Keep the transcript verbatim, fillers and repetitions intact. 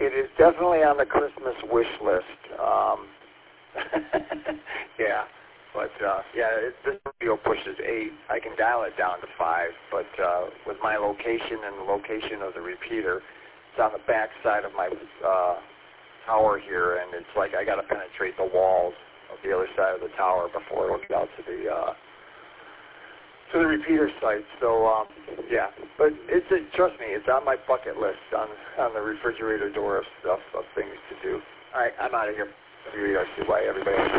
it is definitely on the Christmas wish list. Um, yeah, but uh, yeah, it, this video pushes eight. I can dial it down to five, but uh, with my location and the location of the repeater, it's on the back side of my uh, tower here, and it's like I got to penetrate the walls of the other side of the tower before it'll get out to the uh, to the repeater site. So um, yeah, but it's a, trust me, it's on my bucket list on on the refrigerator door of stuff of things to do. All right, I'm out of here. I see why everybody